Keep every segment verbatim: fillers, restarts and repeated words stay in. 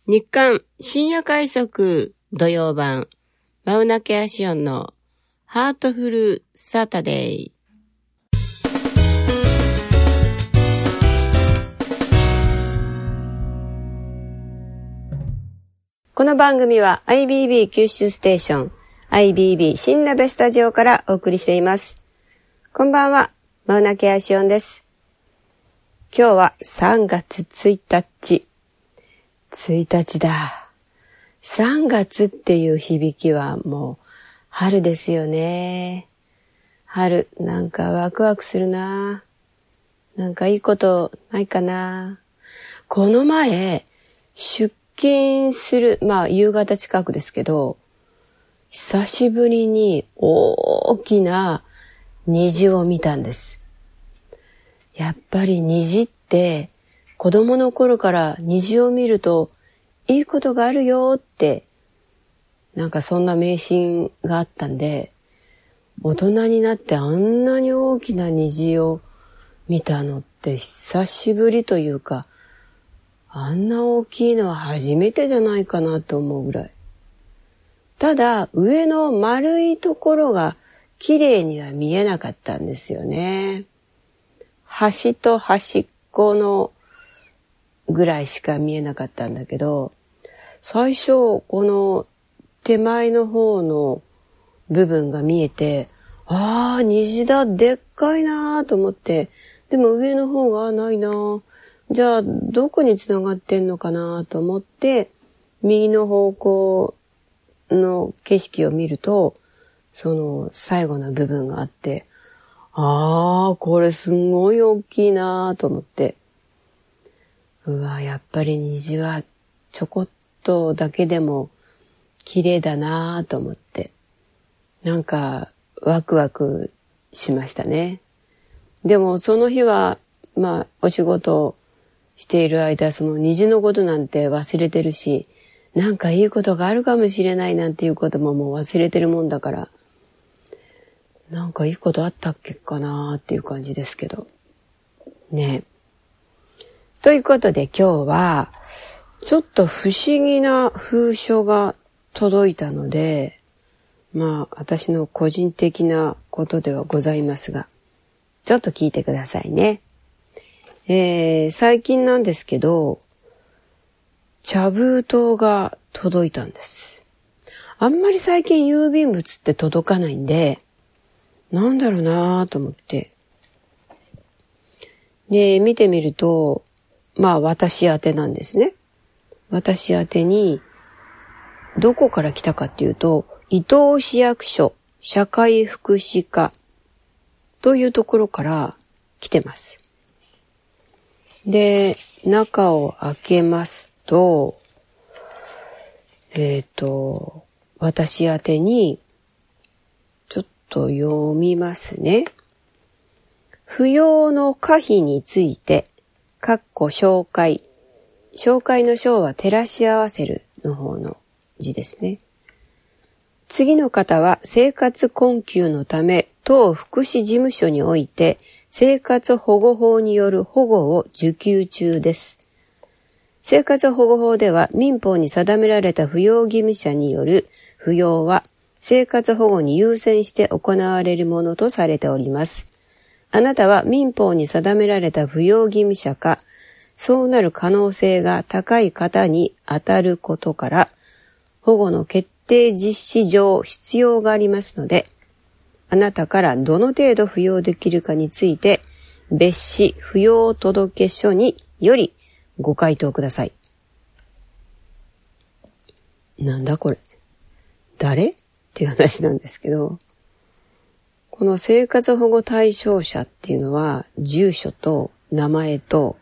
日刊深夜快速土曜版マウナケアシオンのハートフルサタデー。この番組は アイビービー 九州ステーション アイビービー 新鍋スタジオからお送りしています。こんばんは、マウナケアシオンです。今日はさんがつついたち。ついたちだ。さんがつっていう響きはもう春ですよね。春、なんかワクワクするな。なんかいいことないかな。この前、出勤する、まあ夕方近くですけど、久しぶりに大きな虹を見たんです。やっぱり虹って子供の頃から虹を見るといいことがあるよってなんかそんな迷信があったんで、大人になってあんなに大きな虹を見たのって久しぶりというか、あんな大きいのは初めてじゃないかなと思うぐらい。ただ上の丸いところが綺麗には見えなかったんですよね。端と端っこのぐらいしか見えなかったんだけど、最初この手前の方の部分が見えて、ああ虹だ、でっかいなと思って、でも上の方がないな、じゃあどこにつながってんのかなと思って右の方向の景色を見ると、その最後の部分があって、ああこれすごい大きいなと思って、うわやっぱり虹はちょこっとだけでも綺麗だなと思って、なんかワクワクしましたね。でもその日はまあお仕事している間、その虹のことなんて忘れてるし、なんかいいことがあるかもしれないなんていうことももう忘れてるもんだから、なんかいいことあったっけかなっていう感じですけどね。ということで今日はちょっと不思議な封書が届いたので、まあ私の個人的なことではございますが、ちょっと聞いてくださいね。えー、最近なんですけど、茶封筒が届いたんです。あんまり最近郵便物って届かないんで、なんだろうなぁと思って。で、見てみると、まあ私宛てなんですね。私宛てに、どこから来たかっていうと、伊東市役所社会福祉課というところから来てます。で、中を開けますと、えっと、私宛てに、ちょっと読みますね。扶養の可否について、かっこ紹介。紹介の章は照らし合わせるの方の字ですね。次の方は生活困窮のため、当福祉事務所において生活保護法による保護を受給中です。生活保護法では民法に定められた扶養義務者による扶養は生活保護に優先して行われるものとされております。あなたは民法に定められた扶養義務者か、そうなる可能性が高い方に当たることから、保護の決定実施上必要がありますので、あなたからどの程度扶養できるかについて、別紙扶養届書によりご回答ください。なんだこれ。誰っていう話なんですけど、この生活保護対象者っていうのは、住所と名前と、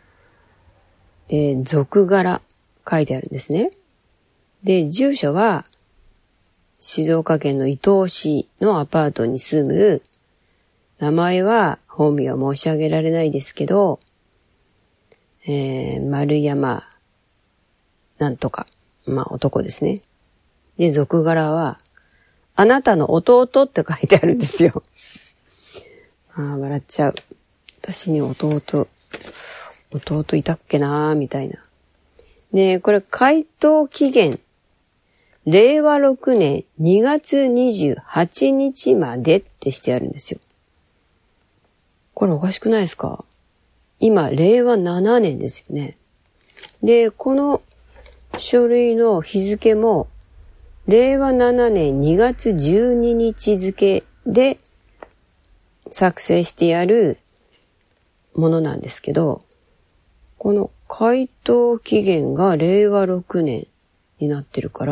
で、属柄書いてあるんですね。で、住所は、静岡県の伊東市のアパートに住む、名前は本名は申し上げられないですけど、えー、丸山なんとか、まあ男ですね。で、属柄は、あなたの弟って書いてあるんですよ。ああ、笑っちゃう。私に弟、弟いたっけなーみたいな。 で、これ回答期限、れいわろくねんにがつにじゅうはちにちまでってしてあるんですよ。これおかしくないですか？今、れいわななねんですよね。で、この書類の日付も、れいわななねんにがつじゅうににち付で作成してやるものなんですけど、この回答期限がれいわろくねんになってるから、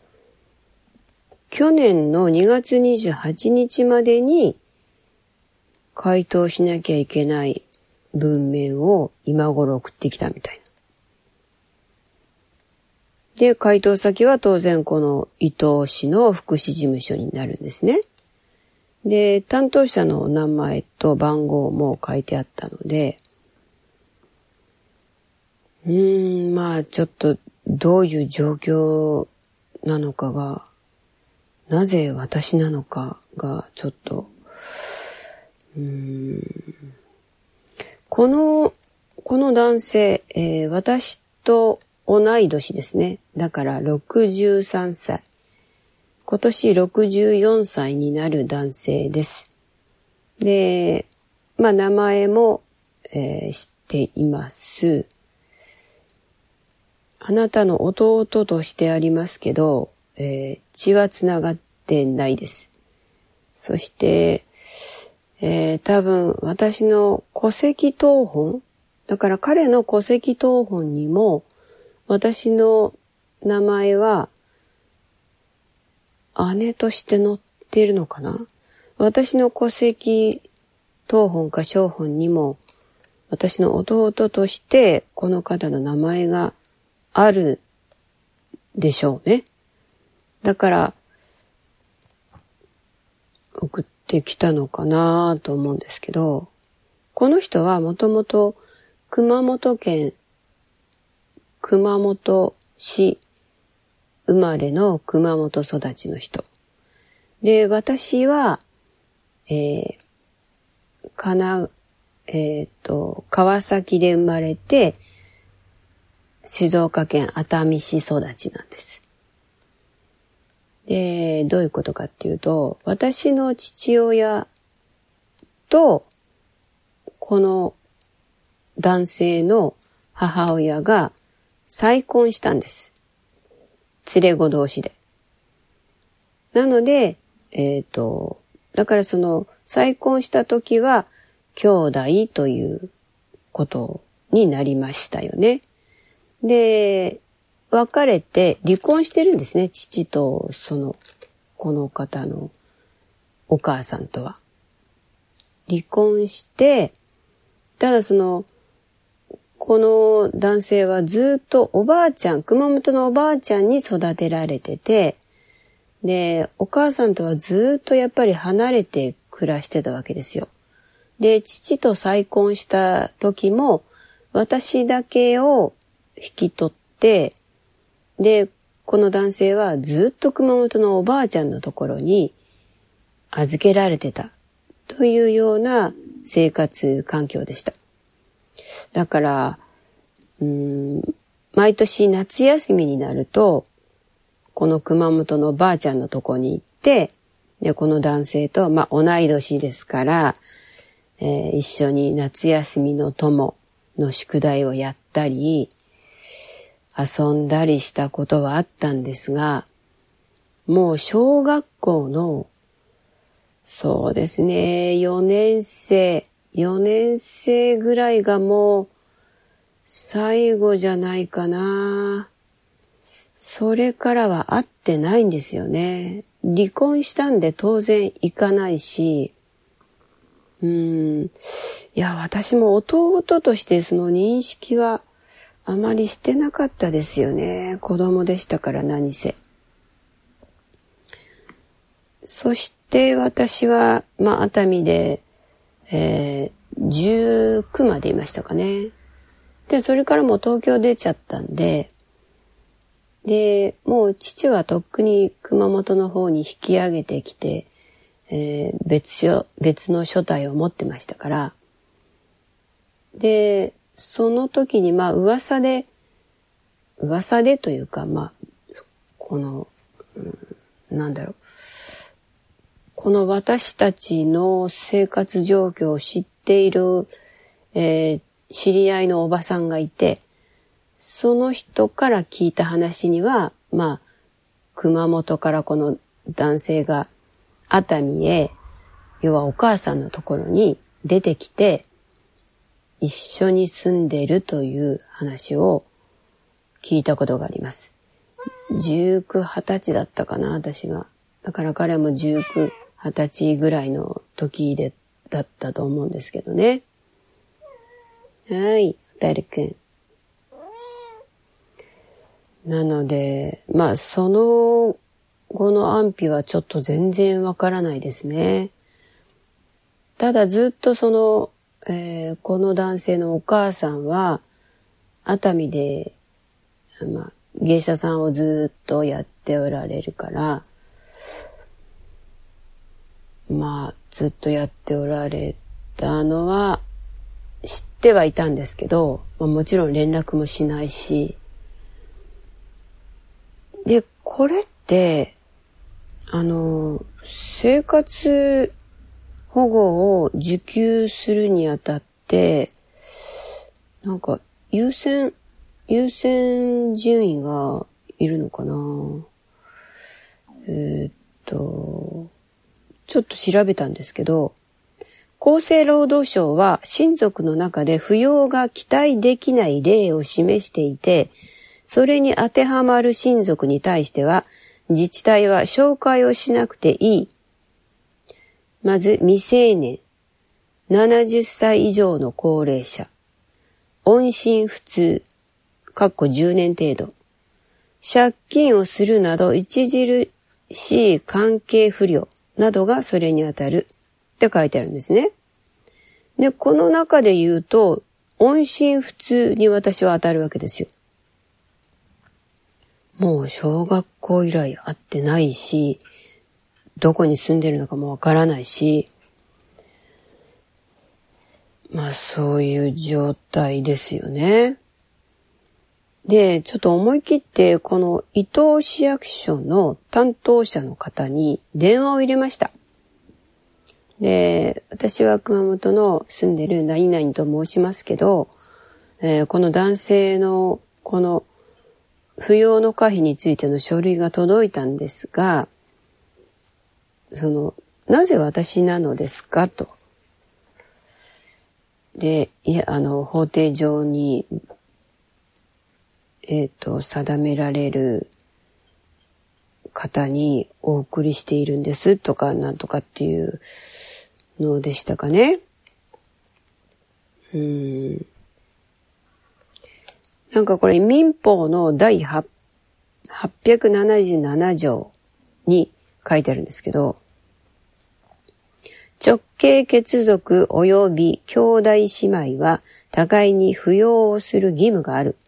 去年のにがつにじゅうはちにちまでに回答しなきゃいけない文面を今頃送ってきたみたいな。で、回答先は当然この伊東市の福祉事務所になるんですね。で、担当者の名前と番号も書いてあったので、うーん、まあちょっとどういう状況なのかが、なぜ私なのかがちょっと、うーん、この、この男性、えー、私と同い年ですね。だからろくじゅうさんさい。今年ろくじゅうよんさいになる男性です。で、まあ名前も、えー、知っています。あなたの弟としてありますけど、えー、血はつながってないです。そして、えー、多分私の戸籍謄本、だから彼の戸籍謄本にも私の名前は姉として載っているのかな？私の戸籍謄本か証本にも私の弟としてこの方の名前があるでしょうね。だから送ってきたのかなと思うんですけど、この人はもともと熊本県熊本市生まれの熊本育ちの人。で、私は、えー、かな、えっと、川崎で生まれて、静岡県熱海市育ちなんです。で、どういうことかっていうと、私の父親と、この男性の母親が再婚したんです。連れ子同士で。なので、えっと、だからその再婚した時は兄弟ということになりましたよね。で、別れて離婚してるんですね。父とその、この方のお母さんとは。離婚して、ただその、この男性はずっとおばあちゃん、熊本のおばあちゃんに育てられてて、で、お母さんとはずっとやっぱり離れて暮らしてたわけですよ。で、父と再婚した時も、私だけを引き取って、で、この男性はずっと熊本のおばあちゃんのところに預けられてたというような生活環境でした。だから、うーん、毎年夏休みになると、この熊本のばあちゃんのとこに行って、で、この男性と、まあ、同い年ですから、えー、一緒に夏休みの友の宿題をやったり、遊んだりしたことはあったんですが、もう小学校の、そうですね、よねんせい、よねんせいぐらいがもう最後じゃないかな。それからは会ってないんですよね。離婚したんで当然行かないし、うーん、いや、私も弟としてその認識はあまりしてなかったですよね。子供でしたから何せ。そして私は、まあ、熱海で、えー、じゅうきゅうまでいましたかね。で、それからもう東京出ちゃったんで、で、もう父はとっくに熊本の方に引き上げてきて、えー、別所、別の所帯を持ってましたから、で、その時にまあ噂で噂でというか、まあ、この、うん、なんだろう。この私たちの生活状況を知っている、えー、知り合いのおばさんがいて、その人から聞いた話には、まあ、熊本からこの男性が熱海へ、要はお母さんのところに出てきて、一緒に住んでるという話を聞いたことがあります。十九、二十歳だったかな、私が。だから彼も十九、二十歳ぐらいの時で、だったと思うんですけどね。はい、おたるくん。なので、まあ、その後の安否はちょっと全然わからないですね。ただずっとその、えー、この男性のお母さんは、熱海で、まあ、芸者さんをずっとやっておられるから、まあ、ずっとやっておられたのは知ってはいたんですけど、まあ、もちろん連絡もしないし、で、これって、あの、生活保護を受給するにあたって、なんか優先、優先順位がいるのかな。えー、っと、ちょっと調べたんですけど、厚生労働省は親族の中で扶養が期待できない例を示していて、それに当てはまる親族に対しては、自治体は紹介をしなくていい。まず、未成年、ななじゅっさい以上の高齢者、音信不通、かっこじゅうねん程度、借金をするなど著しい関係不良などがそれにあたるって書いてあるんですね。で、この中で言うと、音信不通に私は当たるわけですよ。もう小学校以来会ってないし、どこに住んでるのかもわからないし、まあそういう状態ですよね。で、ちょっと思い切ってこの伊東市役所の担当者の方に電話を入れました。で、私は熊本の住んでる何々と申しますけど、えー、この男性のこの扶養の可否についての書類が届いたんですが、その、なぜ私なのですかと。で、いや、あの、法廷上に、えっと、定められる方にお送りしているんですとか、なんとかっていうのでしたかね。うーん。なんかこれ民法の第はっぴゃくななじゅうなな条に書いてあるんですけど、直系血族及び兄弟姉妹は互いに扶養をする義務がある。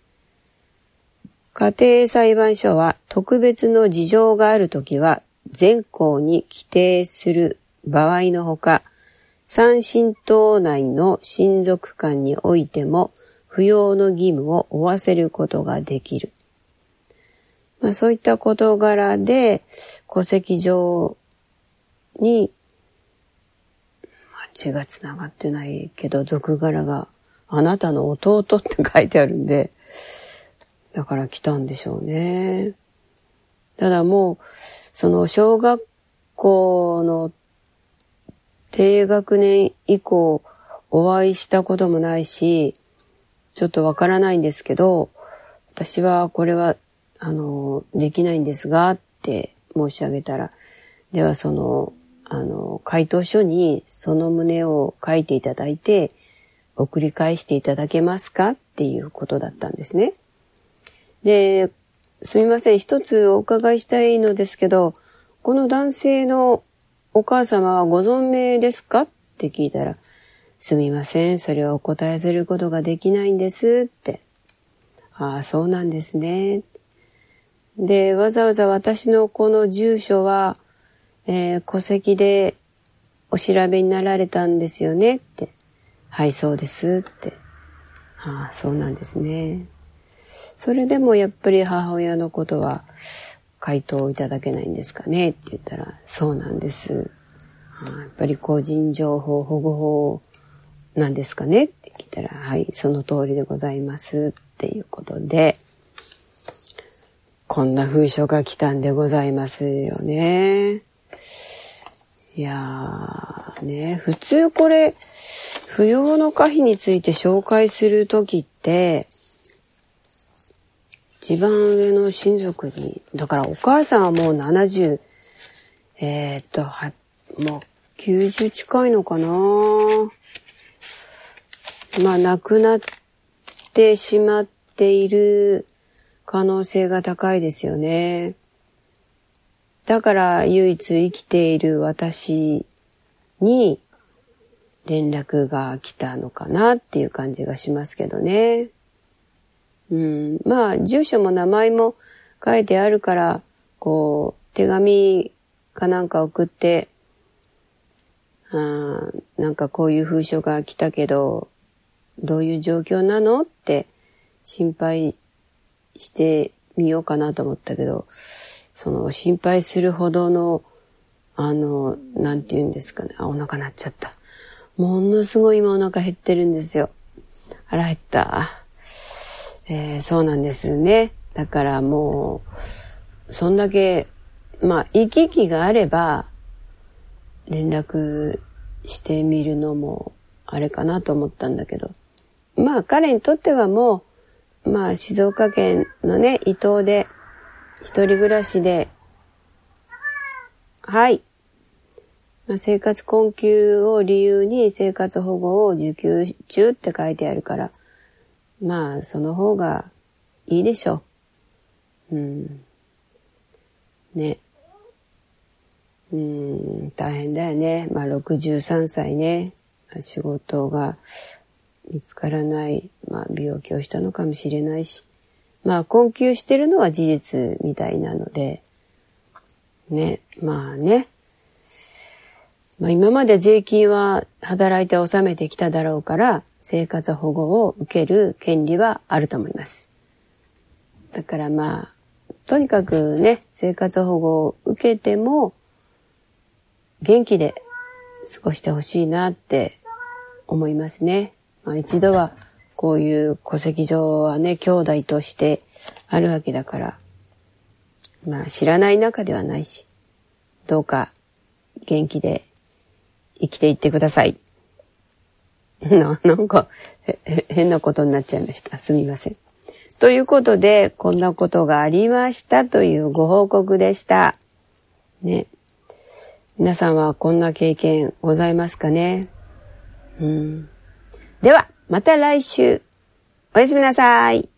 家庭裁判所は特別の事情があるときは全項に規定する場合のほか、三親等内の親族間においても扶養の義務を負わせることができる。まあ、そういった事柄で戸籍上に、まあ、血がつながってないけど属柄があなたの弟って書いてあるんで、だから来たんでしょうね。ただもうその小学校の低学年以降お会いしたこともないし、ちょっとわからないんですけど、私はこれはあのできないんですがって申し上げたら、ではそのあの回答書にその旨を書いていただいて送り返していただけますかっていうことだったんですね。で、すみません、一つお伺いしたいのですけど、この男性のお母様はご存命ですかって聞いたら、すみません、それをお答えすることができないんですって。ああ、そうなんですね。で、わざわざ私のこの住所は、えー、戸籍でお調べになられたんですよねって。はい、そうですって。ああ、そうなんですね。 それでもやっぱり母親のことは回答をいただけないんですかねって言ったら、そうなんです。やっぱり個人情報保護法なんですかねって聞いたら、はい、その通りでございますっていうことで、こんな封書が来たんでございますよね。いやーね、普通これ、扶養の可否について紹介するときって、一番上の親族に、だからお母さんはもうななじゅう、えー、っと、は、もうきゅうじゅう近いのかな。まあ亡くなってしまっている可能性が高いですよね。だから唯一生きている私に連絡が来たのかなっていう感じがしますけどね。うん、まあ住所も名前も書いてあるから、こう手紙かなんか送って、あなんかこういう封書が来たけどどういう状況なのって心配してみようかなと思ったけど、その心配するほどのあのなんて言うんですかね、あお腹鳴っちゃった。ものすごい今お腹減ってるんですよ。腹減った。えー、そうなんですね。だからもうそんだけまあ行き来があれば連絡してみるのもあれかなと思ったんだけど、まあ彼にとってはもうまあ静岡県のね伊東で一人暮らしで、はい、まあ、生活困窮を理由に生活保護を受給中って書いてあるから、まあその方がいいでしょう。うん。ね。うん、大変だよね。まあろくじゅうさんさいね。仕事が見つからない、まあ病気をしたのかもしれないし、まあ困窮してるのは事実みたいなので、ね、まあね。まあ今まで税金は働いて納めてきただろうから、生活保護を受ける権利はあると思います。だからまあ、とにかくね、生活保護を受けても、元気で過ごしてほしいなって思いますね。まあ一度はこういう戸籍上はね、兄弟としてあるわけだから、まあ知らない中ではないし、どうか元気で生きていってください。な、なんか変なことになっちゃいました。すみません。ということで、こんなことがありましたというご報告でした。ね。皆さんはこんな経験ございますかね。うん。では、また来週。おやすみなさい。